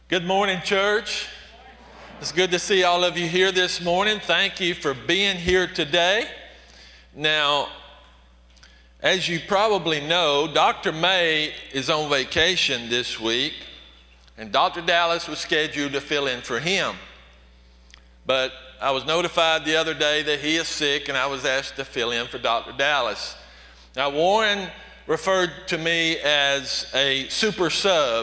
Good morning, church. It's good to see all of you here this morning. Thank you for being here today. Now, as you probably know, Dr. May is on vacation this week, and Dr. Dallas was scheduled to fill in for him. But I was notified the other day that he is sick, and I was asked to fill in for Dr. Dallas. Now, Warren referred to me as a super sub.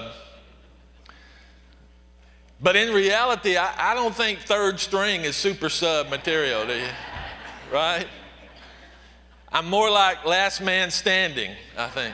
But in reality, I don't think third string is super sub material, do you? Right? I'm more like last man standing, I think.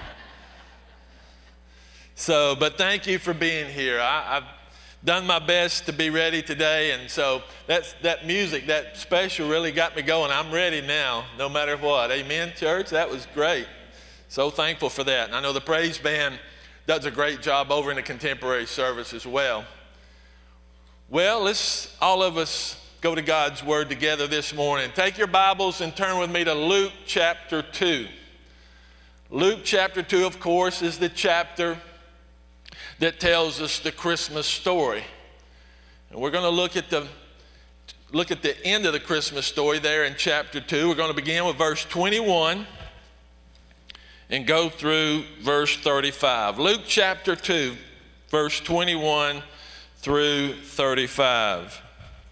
So, but thank you for being here. I've done my best to be ready today, and so that music, that special really got me going. I'm ready now, no matter what. Amen, church? That was great. So thankful for that. And I know the praise band does a great job over in the contemporary service as well. Well, let's all of us go to God's Word together this morning. Take your Bibles and turn with me to Luke chapter 2. Luke chapter 2, of course, is the chapter that tells us the Christmas story. And we're going to look at the end of the Christmas story there in chapter 2. We're going to begin with verse 21 and go through verse 35. Luke chapter 2, verse 21 through 35.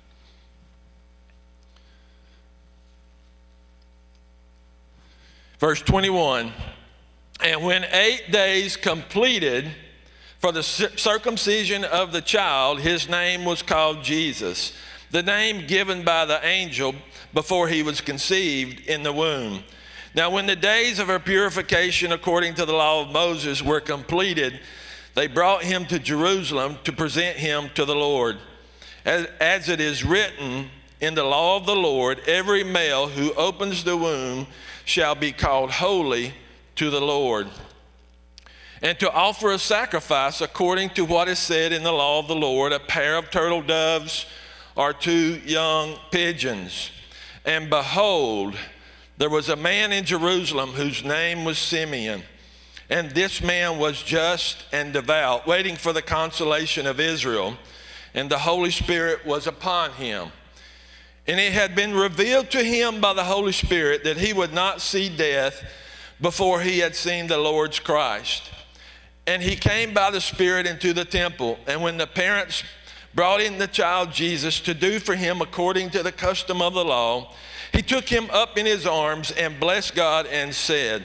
Verse 21, and when 8 days completed for the circumcision of the child, his name was called Jesus, the name given by the angel before he was conceived in the womb. Now when the days of her purification according to the law of Moses were completed, they brought him to Jerusalem to present him to the Lord. As it is written in the law of the Lord, every male who opens the womb shall be called holy to the Lord. And to offer a sacrifice according to what is said in the law of the Lord, a pair of turtle doves or 2 young pigeons. And behold, there was a man in Jerusalem whose name was Simeon. And this man was just and devout, waiting for the consolation of Israel. And the Holy Spirit was upon him. And it had been revealed to him by the Holy Spirit that he would not see death before he had seen the Lord's Christ. And he came by the Spirit into the temple. And when the parents brought in the child Jesus to do for him according to the custom of the law, he took him up in his arms and blessed God and said,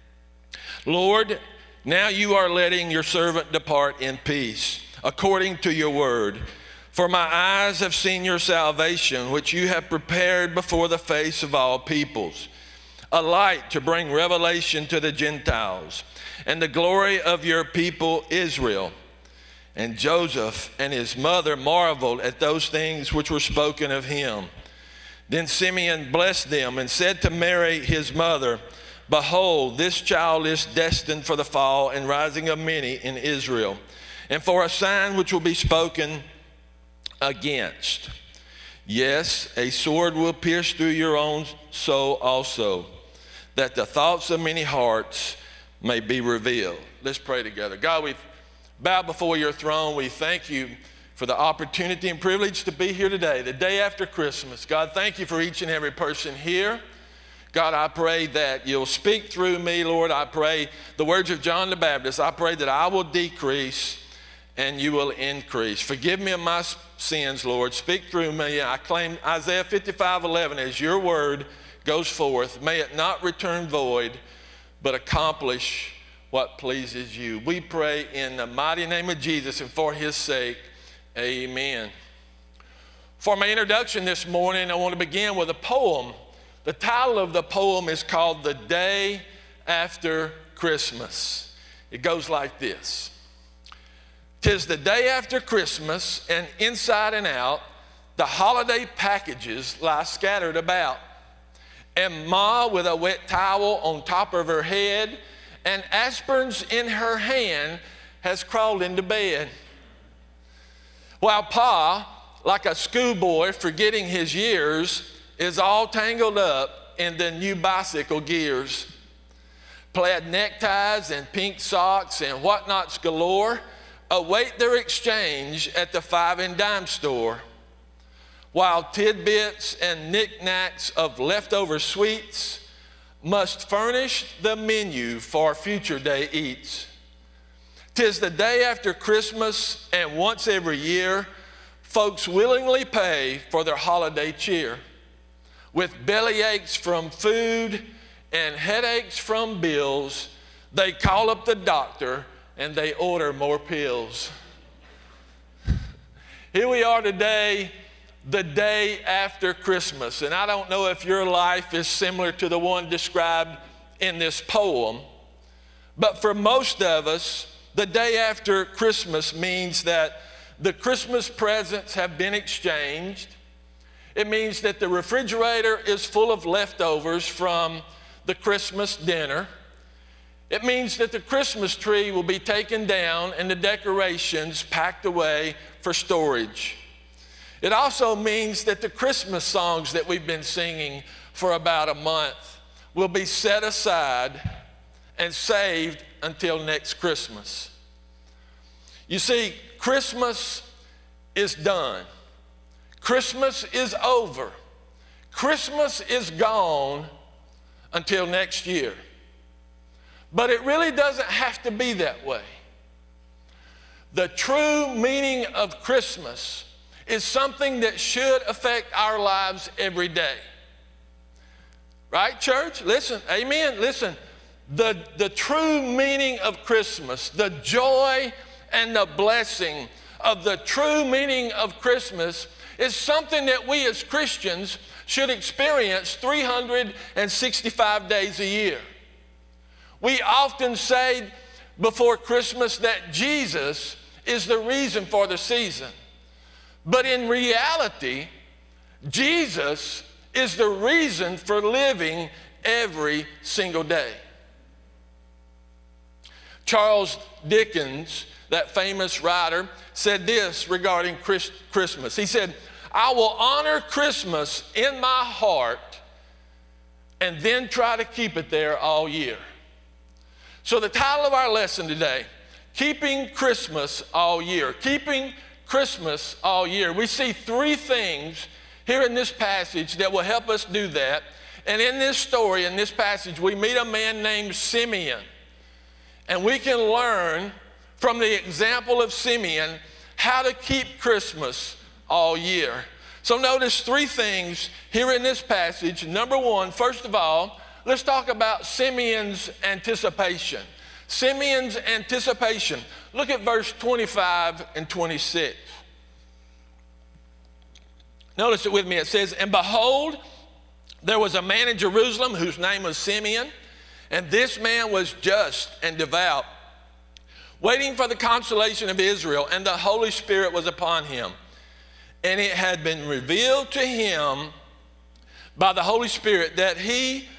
Lord, now you are letting your servant depart in peace, according to your word. For my eyes have seen your salvation, which you have prepared before the face of all peoples, a light to bring revelation to the Gentiles, and the glory of your people Israel. And Joseph and his mother marveled at those things which were spoken of him. Then Simeon blessed them and said to Mary his mother, Behold, this child is destined for the fall and rising of many in Israel, and for a sign which will be spoken against. Yes, a sword will pierce through your own soul also, that the thoughts of many hearts may be revealed. Let's pray together. God, we bow before your throne. We thank you for the opportunity and privilege to be here today, the day after Christmas. God, thank you for each and every person here. God, I pray that you'll speak through me, Lord. I pray the words of John the Baptist. I pray that I will decrease and you will increase. Forgive me of my sins, Lord. Speak through me. I claim Isaiah 55:11 as your word goes forth. May it not return void, but accomplish what pleases you. We pray in the mighty name of Jesus and for his sake, amen. For my introduction this morning, I want to begin with a poem. The title of the poem is called The Day After Christmas. It goes like this. 'Tis the day after Christmas, and inside and out, the holiday packages lie scattered about. And Ma with a wet towel on top of her head and aspirins in her hand has crawled into bed. While Pa, like a schoolboy forgetting his years, is all tangled up in the new bicycle gears. Plaid neckties and pink socks and whatnots galore await their exchange at the 5 and dime store, while tidbits and knickknacks of leftover sweets must furnish the menu for future day eats. 'Tis the day after Christmas, and once every year, folks willingly pay for their holiday cheer. With belly aches from food and headaches from bills, they call up the doctor and they order more pills. Here we are today, the day after Christmas. And I don't know if your life is similar to the one described in this poem, but for most of us, the day after Christmas means that the Christmas presents have been exchanged. It means that the refrigerator is full of leftovers from the Christmas dinner. It means that the Christmas tree will be taken down and the decorations packed away for storage. It also means that the Christmas songs that we've been singing for about a month will be set aside and saved until next Christmas. You see, Christmas is done. Christmas is over. Christmas is gone until next year. But it really doesn't have to be that way. The true meaning of Christmas is something that should affect our lives every day. Right, church? Listen, amen. Listen, the true meaning of Christmas, the joy and the blessing of the true meaning of Christmas is something that we as Christians should experience 365 days a year. We often say before Christmas that Jesus is the reason for the season. But in reality, Jesus is the reason for living every single day. Charles Dickens, that famous writer, said this regarding Christmas. He said, "I will honor Christmas in my heart and then try to keep it there all year." So the title of our lesson today, Keeping Christmas All Year. Keeping Christmas all year. We see three things here in this passage that will help us do that. And in this story, in this passage, we meet a man named Simeon. And we can learn from the example of Simeon how to keep Christmas all year. So notice three things here in this passage. Number one, first of all, let's talk about Simeon's anticipation. Simeon's anticipation. Look at verse 25 and 26. Notice it with me. It says, "And behold, there was a man in Jerusalem whose name was Simeon, and this man was just and devout, waiting for the consolation of Israel, and the Holy Spirit was upon him. And it had been revealed to him by the Holy Spirit that he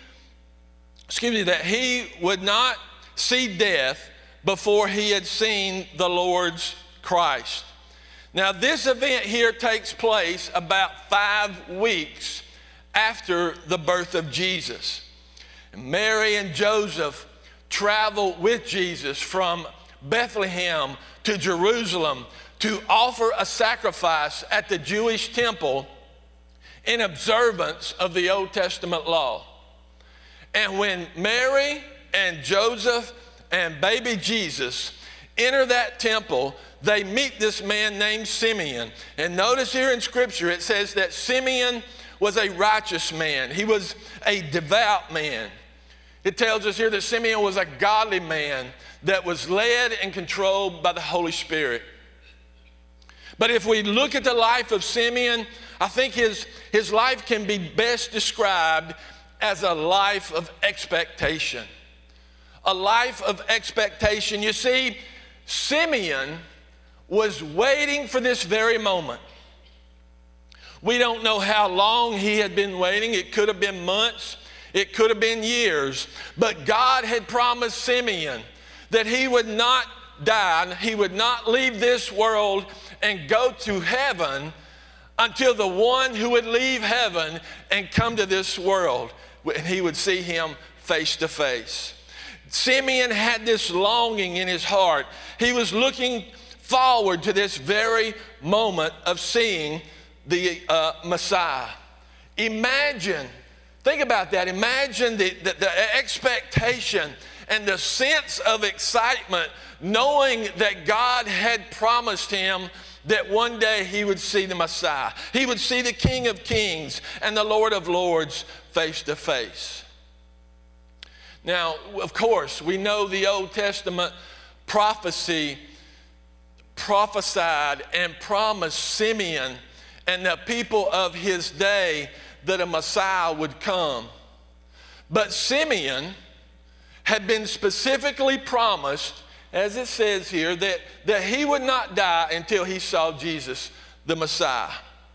would not see death before he had seen the Lord's Christ." Now, this event here takes place about 5 weeks after the birth of Jesus. Mary and Joseph travel with Jesus from Bethlehem to Jerusalem to offer a sacrifice at the Jewish temple in observance of the Old Testament law. And when Mary and Joseph and baby Jesus enter that temple, they meet this man named Simeon. And notice here in Scripture it says that Simeon was a righteous man. He was a devout man. It tells us here that Simeon was a godly man that was led and controlled by the Holy Spirit. But if we look at the life of Simeon, I think his life can be best described as a life of expectation. A life of expectation. You see, Simeon was waiting for this very moment. We don't know how long he had been waiting. It could have been months. It could have been years. But God had promised Simeon that he would not die, he would not leave this world and go to heaven until the one who would leave heaven and come to this world, and he would see him face to face. Simeon had this longing in his heart. He was looking forward to this very moment of seeing the Messiah. Imagine, think about that. Imagine the expectation and the sense of excitement knowing that God had promised him that one day he would see the Messiah. He would see the King of Kings and the Lord of Lords face to face. Now, of course, we know the Old Testament prophecy prophesied and promised Simeon and the people of his day that a Messiah would come. But Simeon had been specifically promised, as it says here, that he would not die until he saw Jesus, the Messiah.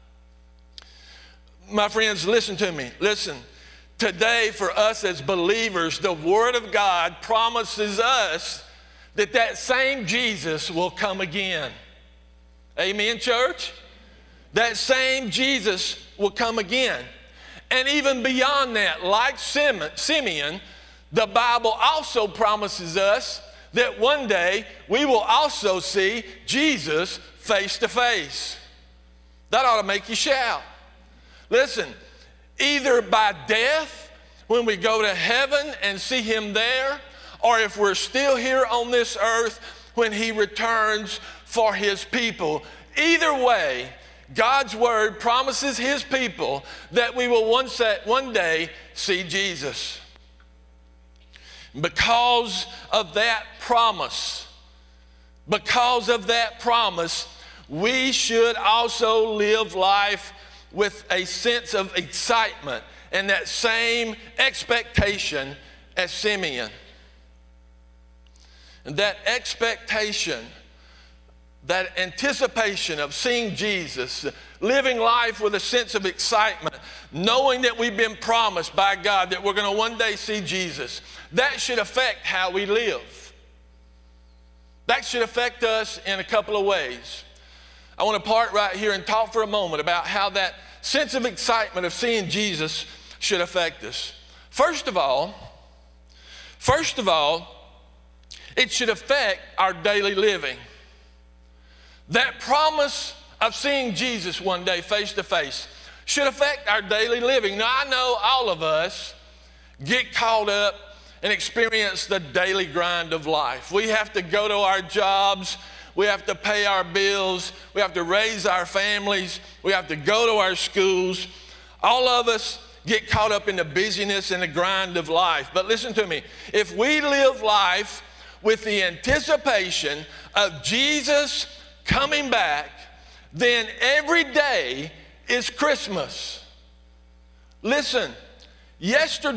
My friends, listen to me. Listen. Today, for us as believers, the Word of God promises us that same Jesus will come again. Amen, church? That same Jesus will come again. And even beyond that, like Simeon, the Bible also promises us that one day we will also see Jesus face to face. That ought to make you shout. Listen, either by death, when we go to heaven and see him there, or if we're still here on this earth when he returns for his people. Either way, God's word promises his people that we will one day see Jesus. Because of that promise, we should also live life with a sense of excitement and that same expectation as Simeon. And that expectation, that anticipation of seeing Jesus, living life with a sense of excitement, knowing that we've been promised by God that we're going to one day see Jesus, that should affect how we live. That should affect us in a couple of ways. I want to park right here and talk for a moment about how that sense of excitement of seeing Jesus should affect us. First of all, it should affect our daily living. That promise of seeing Jesus one day face to face should affect our daily living. Now, I know all of us get caught up and experience the daily grind of life. We have to go to our jobs. We have to pay our bills. We have to raise our families. We have to go to our schools. All of us get caught up in the busyness and the grind of life. But listen to me. If we live life with the anticipation of Jesus coming back, then every day is Christmas. Listen, here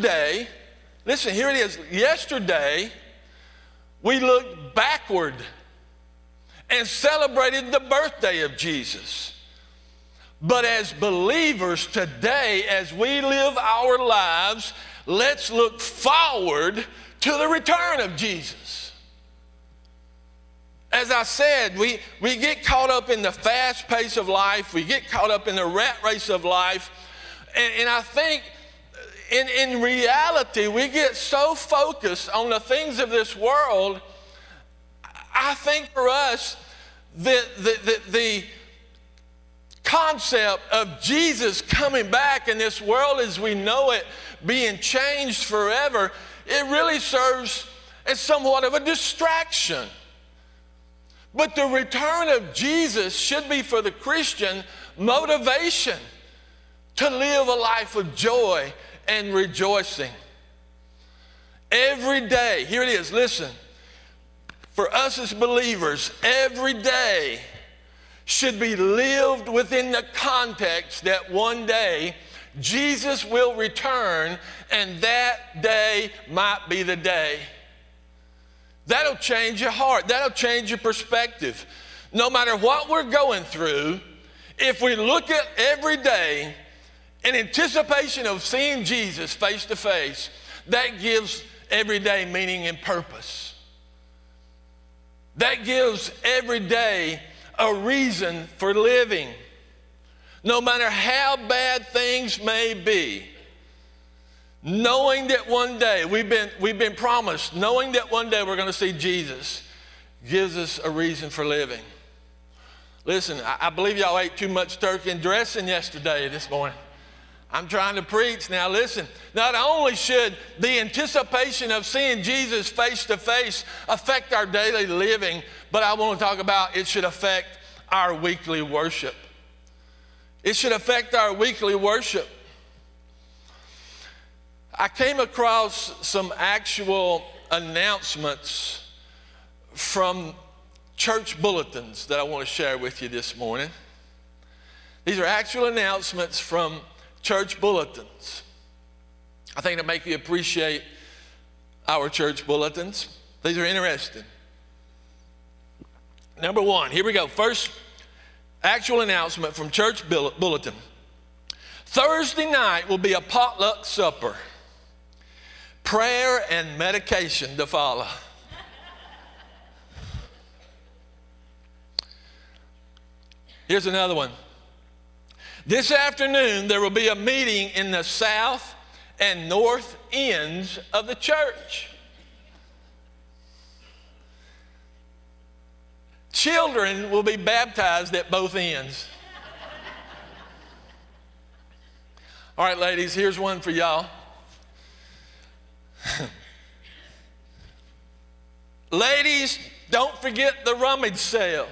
it is. Yesterday, we looked backward and celebrated the birthday of Jesus. But as believers today, as we live our lives, let's look forward to the return of Jesus. As I said, we get caught up in the fast pace of life. We get caught up in the rat race of life. And I think in reality, we get so focused on the things of this world. I think for us, the concept of Jesus coming back and this world as we know it being changed forever, it really serves as somewhat of a distraction. But the return of Jesus should be for the Christian motivation to live a life of joy and rejoicing. Every day, here it is, listen. For us as believers, every day should be lived within the context that one day Jesus will return and that day might be the day. That'll change your heart. That'll change your perspective. No matter what we're going through, if we look at every day in anticipation of seeing Jesus face to face, that gives every day meaning and purpose. That gives every day a reason for living. No matter how bad things may be, knowing that one day we've been promised, knowing that one day we're going to see Jesus gives us a reason for living. Listen, I believe y'all ate too much turkey and dressing yesterday this morning. I'm trying to preach. Now listen, not only should the anticipation of seeing Jesus face to face affect our daily living, but I want to talk about it should affect our weekly worship. It should affect our weekly worship. I came across some actual announcements from church bulletins that I want to share with you this morning. These are actual announcements from church bulletins. I think it'll make you appreciate our church bulletins. These are interesting. Number one, here we go. First actual announcement from church bulletin. Thursday night will be a potluck supper. Prayer and medication to follow. Here's another one. This afternoon, there will be a meeting in the south and north ends of the church. Children will be baptized at both ends. All right, ladies, here's one for y'all. Ladies, don't forget the rummage sale.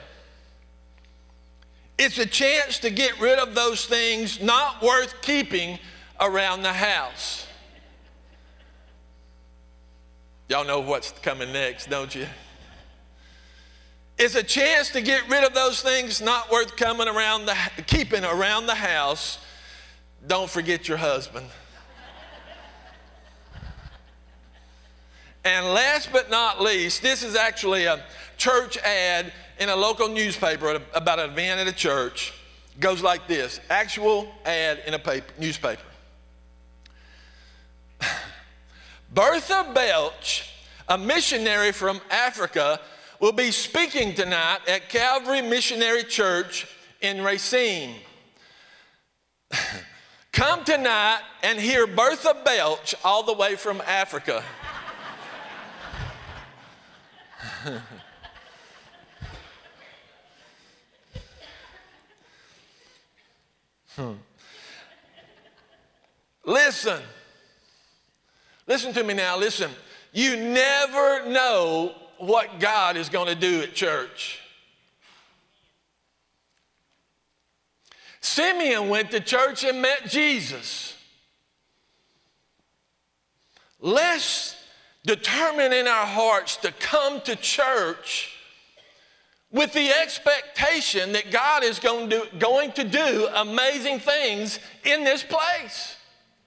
It's a chance to get rid of those things not worth keeping around the house. Y'all know what's coming next, don't you? It's a chance to get rid of those things not worth keeping around the house. Don't forget your husband. And last but not least, this is actually a church ad in a local newspaper about an event at a church. It goes like this, actual ad in a newspaper. Bertha Belch, a missionary from Africa, will be speaking tonight at Calvary Missionary Church in Racine. Come tonight and hear Bertha Belch all the way from Africa. Listen to me now, listen. You never know what God is going to do at church. Simeon went to church and met Jesus. Let's determine in our hearts to come to church with the expectation that God is going to do amazing things in this place.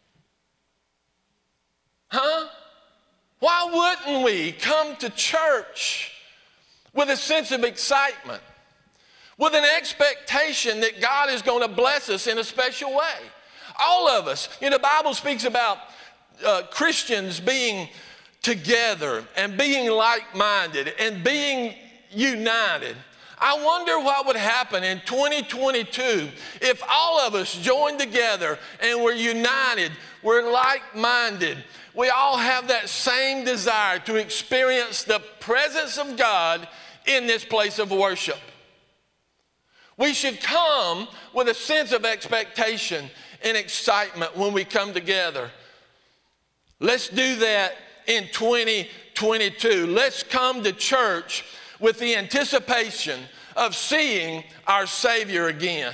Huh? Why wouldn't we come to church with a sense of excitement, with an expectation that God is going to bless us in a special way? All of us. You know, the Bible speaks about Christians being together and being like-minded and being united. I wonder what would happen in 2022 if all of us joined together and we're united, we're like-minded. We all have that same desire to experience the presence of God in this place of worship. We should come with a sense of expectation and excitement when we come together. Let's do that in 2022. Let's come to church with the anticipation of seeing our Savior again.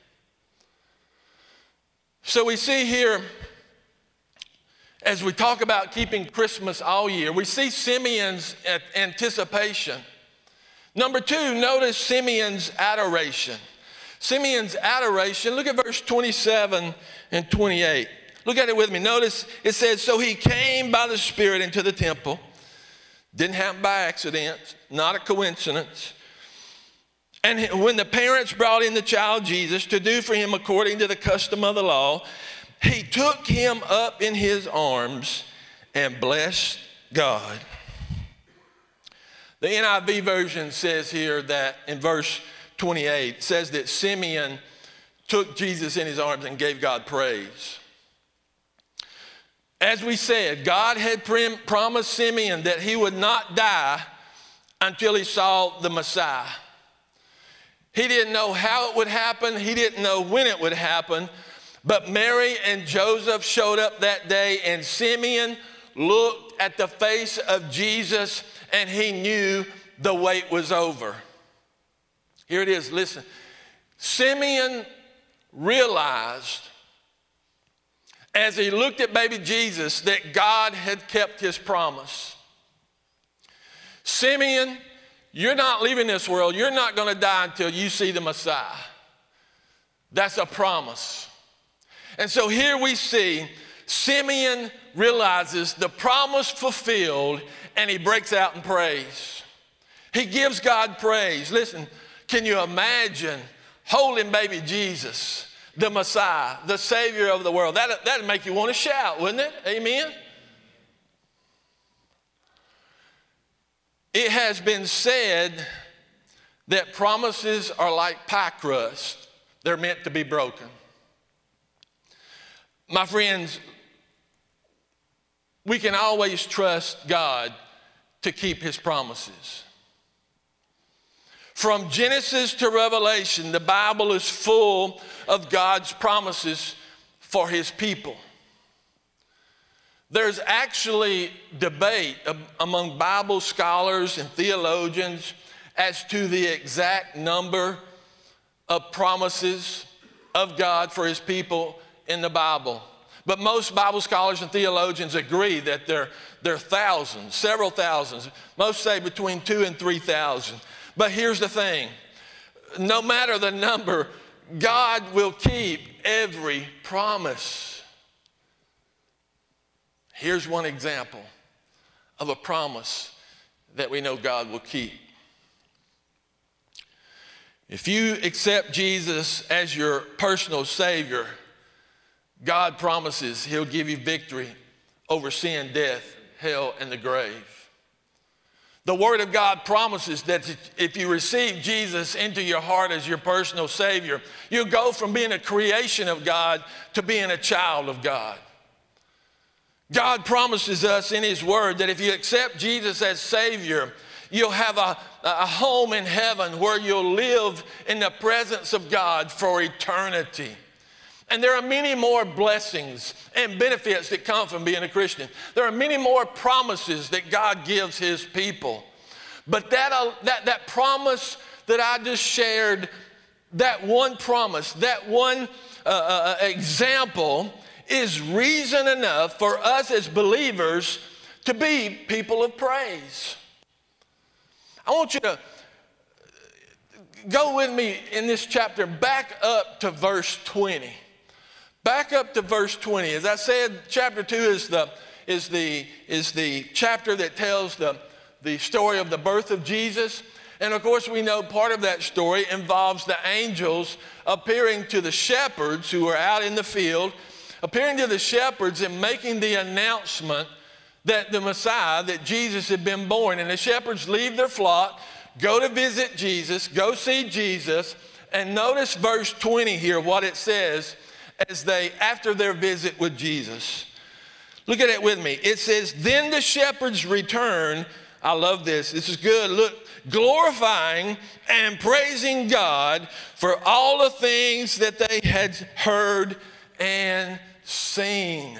So we see here, as we talk about keeping Christmas all year, we see Simeon's anticipation. Number two, notice Simeon's adoration. Simeon's adoration, look at verse 27 and 28. Look at it with me. Notice it says, so he came by the Spirit into the temple. Didn't happen by accident, not a coincidence. And when the parents brought in the child Jesus to do for him according to the custom of the law, he took him up in his arms and blessed God. The NIV version says here that in verse 28, says that Simeon took Jesus in his arms and gave God praise. As we said, God had promised Simeon that he would not die until he saw the Messiah. He didn't know how it would happen. He didn't know when it would happen. But Mary and Joseph showed up that day, and Simeon looked at the face of Jesus, and he knew the wait was over. Here it is, listen. Simeon realized as he looked at baby Jesus that God had kept his promise. Simeon, you're not leaving this world. You're not going to die until you see the Messiah. That's a promise. And so here we see Simeon realizes the promise fulfilled, and he breaks out in praise. He gives God praise. Listen, can you imagine holding baby Jesus, the Messiah, the Savior of the world? That'd make you want to shout, wouldn't it? Amen? It has been said that promises are like pie crust. They're meant to be broken. My friends, we can always trust God to keep his promises. From Genesis to Revelation, the Bible is full of God's promises for his people. There's actually debate among Bible scholars and theologians as to the exact number of promises of God for his people in the Bible. But most Bible scholars and theologians agree that there are thousands, several thousands. Most say between 2,000 and 3,000. But here's the thing. No matter the number, God will keep every promise. Here's one example of a promise that we know God will keep. If you accept Jesus as your personal Savior, God promises he'll give you victory over sin, death, hell, and the grave. The Word of God promises that if you receive Jesus into your heart as your personal Savior, you'll go from being a creation of God to being a child of God. God promises us in his Word that if you accept Jesus as Savior, you'll have a home in heaven where you'll live in the presence of God for eternity. And there are many more blessings and benefits that come from being a Christian. There are many more promises that God gives his people. But that promise that I just shared, that one promise, that one example is reason enough for us as believers to be people of praise. I want you to go with me in this chapter back up to verse 20. Back up to verse 20. As I said, chapter 2 is the chapter that tells the story of the birth of Jesus. And of course, we know part of that story involves the angels appearing to the shepherds who were out in the field, appearing to the shepherds and making the announcement that the Messiah, that Jesus had been born. And the shepherds leave their flock, go to visit Jesus, go see Jesus. And notice verse 20 here, what it says after their visit with Jesus. Look at it with me. It says, then the shepherds returned. I love this. This is good. Look, glorifying and praising God for all the things that they had heard and seen.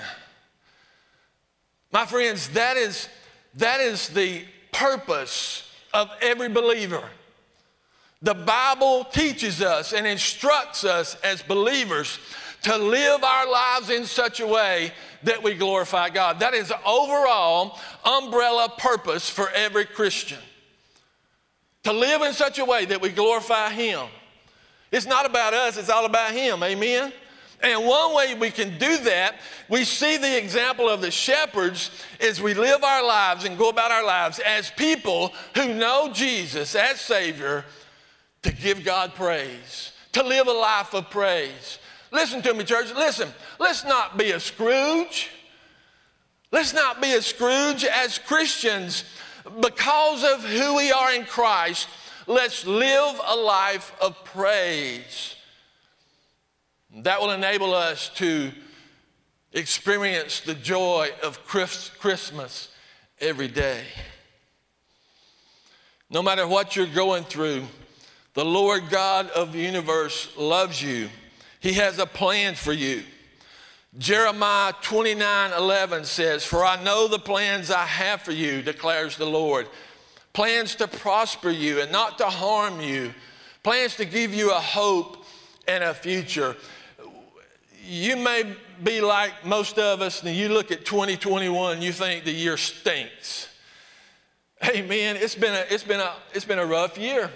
My friends, that is the purpose of every believer. The Bible teaches us and instructs us as believers to live our lives in such a way that we glorify God. That is the overall umbrella purpose for every Christian. To live in such a way that we glorify him. It's not about us, it's all about him, amen? And one way we can do that, we see the example of the shepherds as we live our lives and go about our lives as people who know Jesus as Savior, to give God praise, to live a life of praise. Listen to me, church. Listen, let's not be a Scrooge. Let's not be a Scrooge as Christians. Because of who we are in Christ, let's live a life of praise. That will enable us to experience the joy of Christmas every day. No matter what you're going through, The Lord God of the universe loves you. He has a plan for you. Jeremiah 29:11 says, "For I know the plans I have for you, declares the Lord. Plans to prosper you and not to harm you. Plans to give you a hope and a future." You may be like most of us, and you look at 2021, you think the year stinks. Amen. It's been a rough year.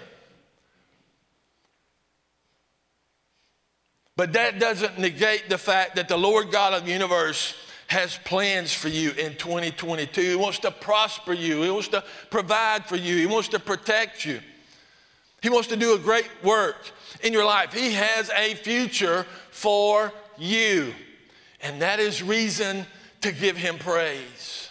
But that doesn't negate the fact that the Lord God of the universe has plans for you in 2022. He wants to prosper you. He wants to provide for you. He wants to protect you. He wants to do a great work in your life. He has a future for you. And that is reason to give him praise.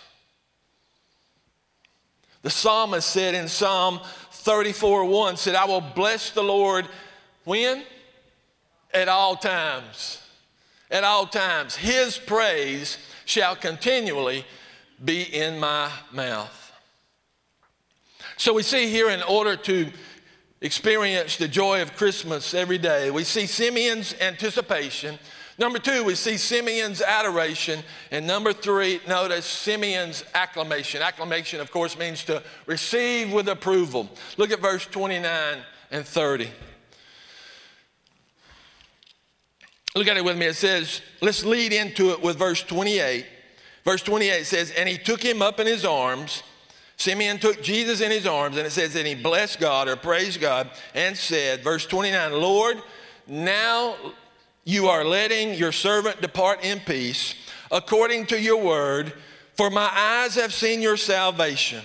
The psalmist said in Psalm 34:1, said, "I will bless the Lord." When? At all times. At all times. His praise shall continually be in my mouth. So we see here, in order to experience the joy of Christmas every day, we see Simeon's anticipation. Number two, we see Simeon's adoration. And number three, notice Simeon's acclamation. Acclamation, of course, means to receive with approval. Look at verse 29 and 30. Look at it with me. It says, let's lead into it with verse 28. Verse 28 says, "And he took him up in his arms." Simeon took Jesus in his arms, and it says, "And he blessed God," or praised God, and said, verse 29, "Lord, now you are letting your servant depart in peace, according to your word, for my eyes have seen your salvation."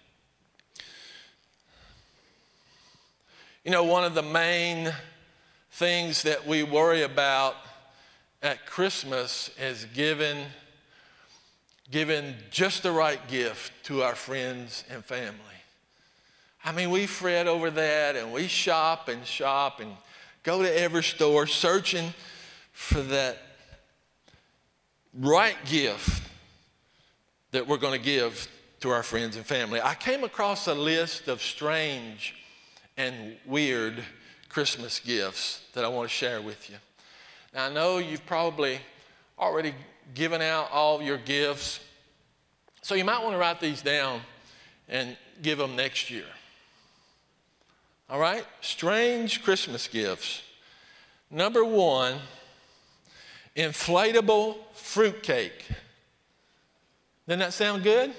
You know, one of the main things that we worry about at Christmas is giving just the right gift to our friends and family. I mean, we fret over that, and we shop and go to every store searching for that right gift that we're going to give to our friends and family. I came across a list of strange and weird Christmas gifts that I want to share with you. Now, I know you've probably already given out all your gifts, so you might want to write these down and give them next year. All right? Strange Christmas gifts. Number one, inflatable fruitcake. Doesn't that sound good?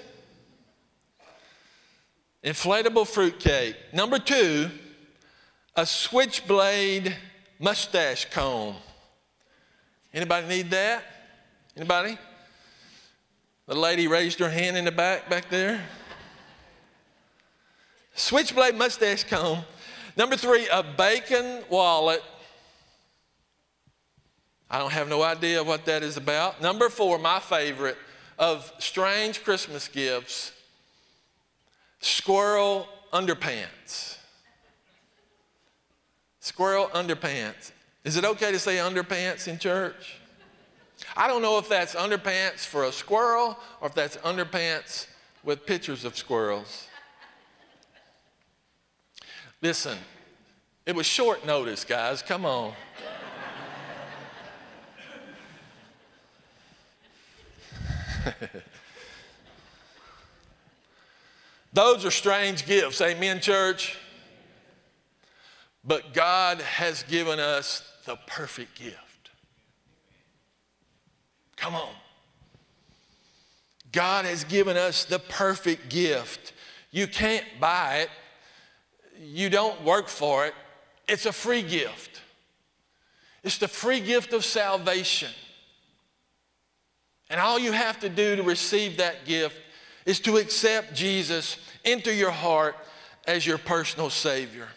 Inflatable fruitcake. Number two, a switchblade mustache comb. Anybody need that? Anybody? The lady raised her hand in the back there. Switchblade mustache comb. Number three, a bacon wallet. I don't have no idea what that is about. Number four, my favorite of strange Christmas gifts, squirrel underpants. Squirrel underpants. Is it okay to say underpants in church? I don't know if that's underpants for a squirrel or if that's underpants with pictures of squirrels. Listen, it was short notice, guys. Come on. Those are strange gifts. Amen, church? But God has given us the perfect gift. Come on. God has given us the perfect gift. You can't buy it. You don't work for it. It's a free gift. It's the free gift of salvation. And all you have to do to receive that gift is to accept Jesus into your heart as your personal Savior.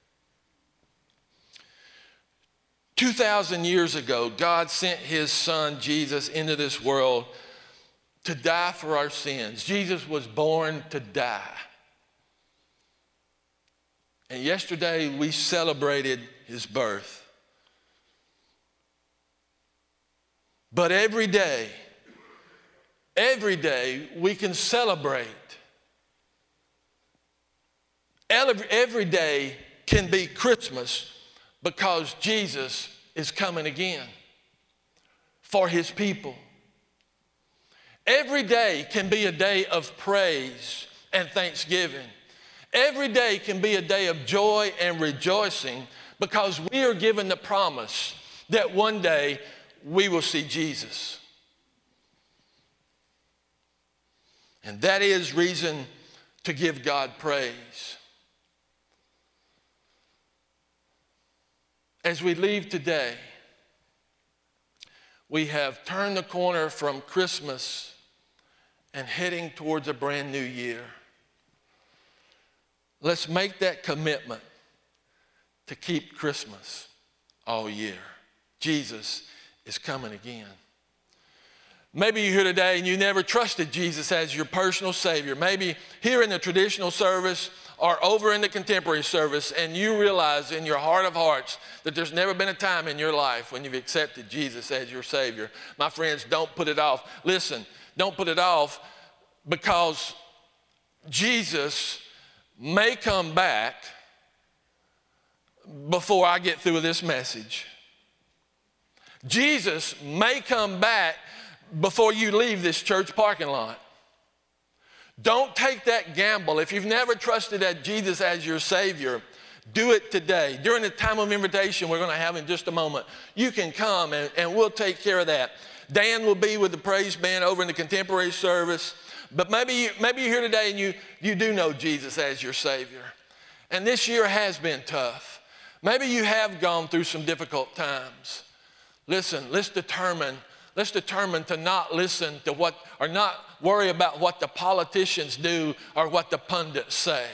2,000 years ago, God sent his son Jesus into this world to die for our sins. Jesus was born to die. And yesterday we celebrated his birth. But every day we can celebrate. Every day can be Christmas because Jesus is coming again for his people. Every day can be a day of praise and thanksgiving. Every day can be a day of joy and rejoicing because we are given the promise that one day we will see Jesus. And that is reason to give God praise. As we leave today, we have turned the corner from Christmas and heading towards a brand new year. Let's make that commitment to keep Christmas all year. Jesus is coming again. Maybe you're here today and you never trusted Jesus as your personal Savior. Maybe here in the traditional service or over in the contemporary service, and you realize in your heart of hearts that there's never been a time in your life when you've accepted Jesus as your Savior. My friends, don't put it off. Listen, don't put it off, because Jesus may come back before I get through with this message. Jesus may come back before you leave this church parking lot. Don't take that gamble. If you've never trusted Jesus as your Savior, do it today. During the time of invitation we're going to have in just a moment, you can come and we'll take care of that. Dan will be with the praise band over in the contemporary service. But maybe you're here today and you do know Jesus as your Savior. And this year has been tough. Maybe you have gone through some difficult times. Listen, let's determine to not listen to or not worry about what the politicians do or what the pundits say.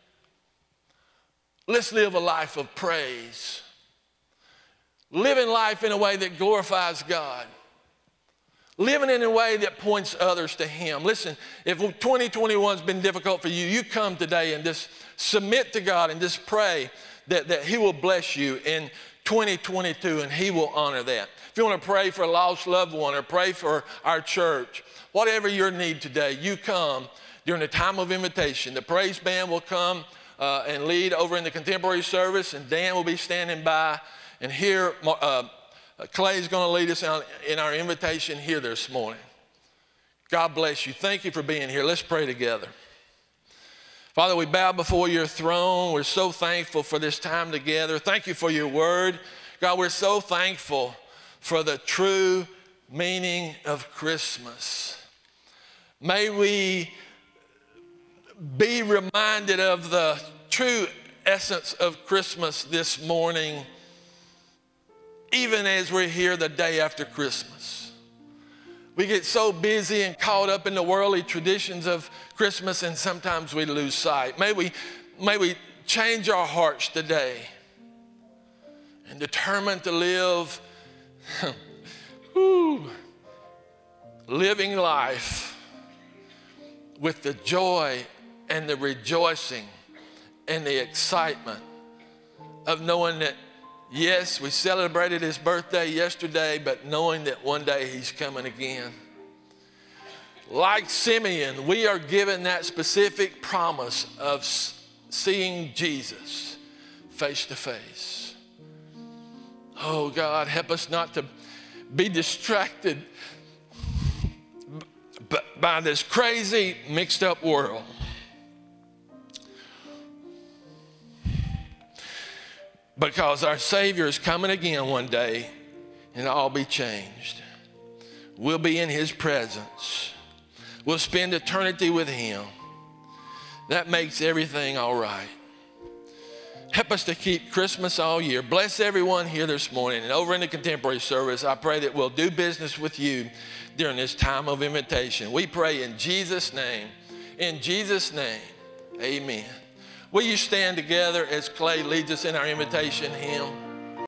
Let's live a life of praise. Living life in a way that glorifies God. Living in a way that points others to Him. Listen, if 2021's been difficult for you, you come today and just submit to God and just pray that He will bless you in 2022 and He will honor that. If you want to pray for a lost loved one or pray for our church, whatever your need today, you come during the time of invitation. The praise band will come and lead over in the contemporary service, and Dan will be standing by. And here, Clay is going to lead us in our invitation here this morning. God bless you. Thank you for being here. Let's pray together. Father, we bow before your throne. We're so thankful for this time together. Thank you for your word. God, we're so thankful for the true meaning of Christmas. May we be reminded of the true essence of Christmas this morning, even as we're here the day after Christmas. We get so busy and caught up in the worldly traditions of Christmas, and sometimes we lose sight. May we change our hearts today and determine to live living life with the joy and the rejoicing and the excitement of knowing that, yes, we celebrated his birthday yesterday, but knowing that one day he's coming again. Like Simeon, we are given that specific promise of seeing Jesus face to face. Oh, God, help us not to be distracted by this crazy, mixed up world. Because our Savior is coming again one day, and it'll all be changed. We'll be in His presence. We'll spend eternity with Him. That makes everything all right. Help us to keep Christmas all year. Bless everyone here this morning. And over in the contemporary service, I pray that we'll do business with you during this time of invitation. We pray in Jesus' name. In Jesus' name, amen. Will you stand together as Clay leads us in our invitation hymn?